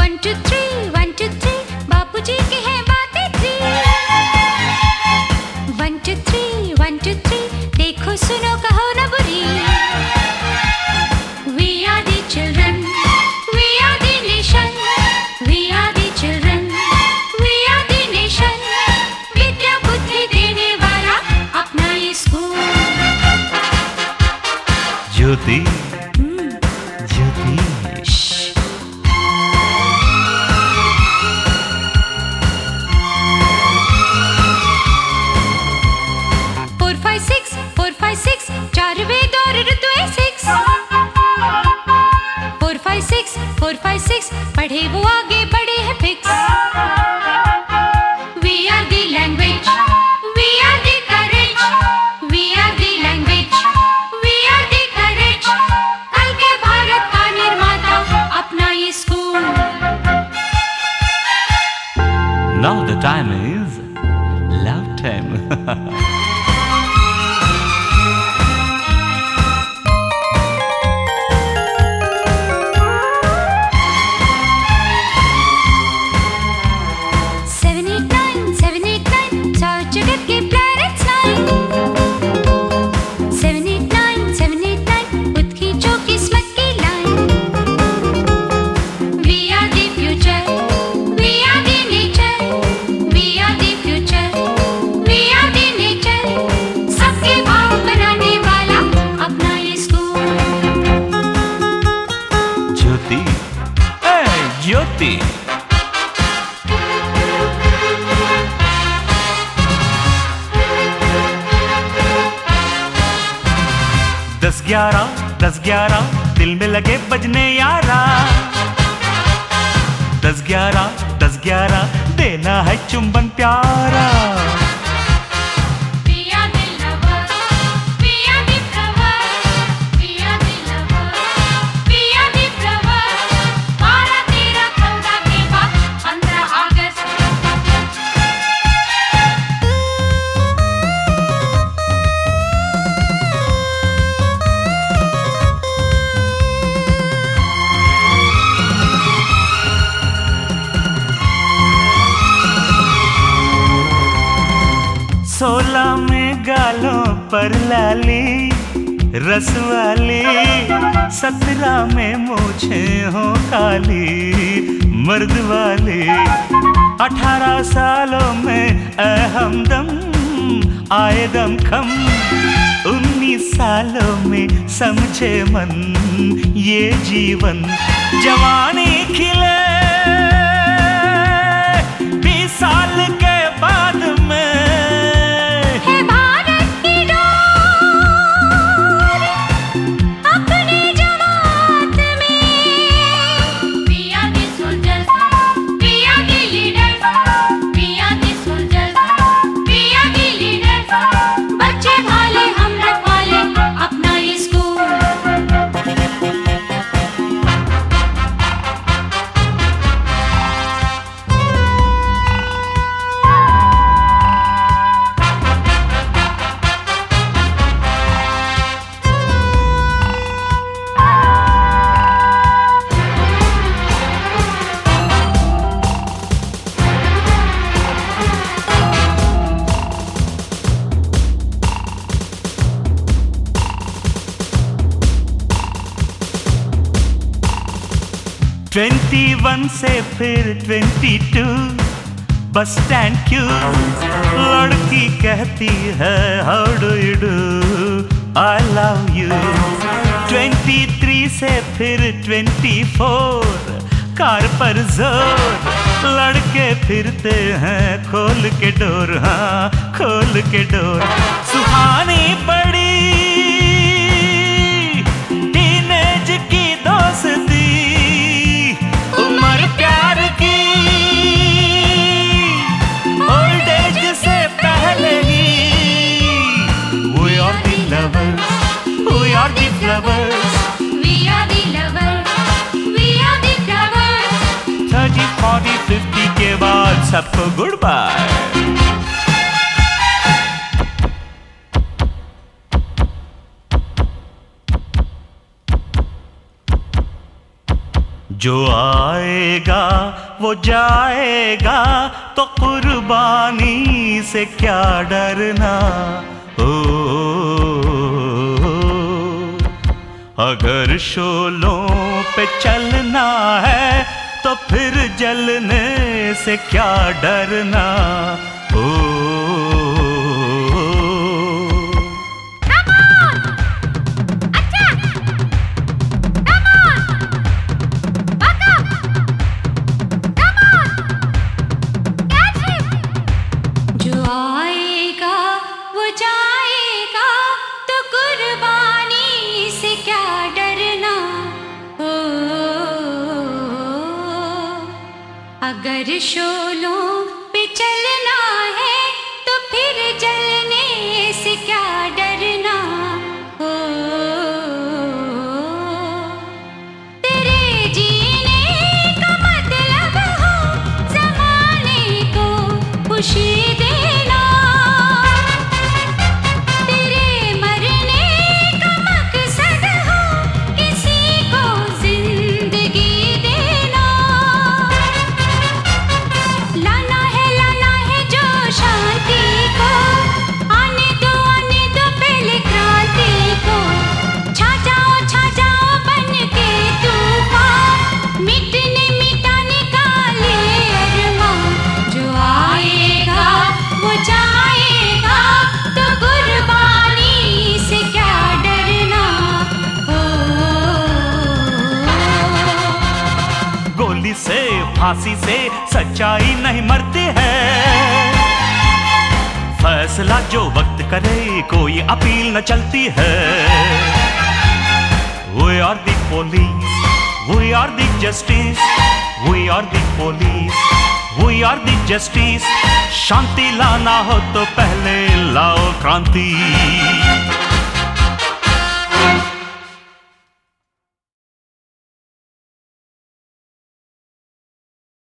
1 2 3 बापूजी की है बातें 3 1 2 3 1 2 3 देखो सुनो कहो न बुरी We are the children, we are the nation, we are the children, we are the nation. विद्या बुद्धि देने वाला अपना ये स्कूल ज्योति ज्योति 4 5 6 चार वेद और ऋतु 6 4 5 6 पढ़े वो आगे बढ़े हैं fix We are the language, we are the courage, we are the language, we are the courage. कल के भारत का निर्माता अपना ये school Now the time is love time. 7 8 9 सौ जगत के planets 9 7 8 9 खुद खींचो किस्मत की line We are the future, we are the nature, we are the future, we are the nature. सबके भाव बनाने वाला अपना ये स्कूल ज्योति ज्योति 10 11 दिल में लगे बजने यारा 10 11 देना है चुंबन प्यारा We are the lovers, we are the flowers, we are the lovers, we are the flowers. 12 13 14 के बाद 15 अगस्त सोला में गालों पर लाली रस वाली 17 में मूछे हो काली मर्द वाली 18 सालों में ऐ हमदम आए दम खम 19 सालों में समझे मन ये जीवन जवानी खिले 20 साल के बाद में है भारत की डोर अपनी जमात में We are the soldiers, we are the leaders, we are the soldiers, we are the leaders. बच्चे भाले हम रखवाले अपना ये स्कूल ट्वेंटी 21 से फिर 22 बस स्टैंड क्यों लड़की कहती है how do you do I love you 23 से फिर 24 कार पर जोर लड़के फिरते हैं खोल के डोर हाँ खोल के डोर सुहानी बड़ी टीनेज की दोस्ती उम्र प्यार की ओल्ड एज से पहले ही We are the lovers, we are the flowers We are the lovers, we are the flowers. 30 40 50 के बाद सबको गुड बाय जो आएगा वो जाएगा, तो कुर्बानी से क्या डरना। ओ अगर शोलों पे चलना है तो फिर जलने से क्या डरना। ओ अगर शोलों पे चलना है तो फिर जलने से क्या डरना। हो तेरे जीने का मतलब हो ज़माने को खुशी देना, तेरे मरने का मकसद हो किसी को जिंदगी देना। लाना है जो शांति को, आने दो पहले क्रांति को। छा जाओ बन के तूफान, मिटाने का ले अरमान। जो आएगा वो जाएगा, तो कुर्बानी से क्या डरना। गोली से फांसी से सच्चाई नहीं मरती है, फैसला जो वक्त करे कोई अपील न चलती है। We are the police, we are the justice, we are the police, we are the justice। शांति लाना हो तो पहले लाओ क्रांति।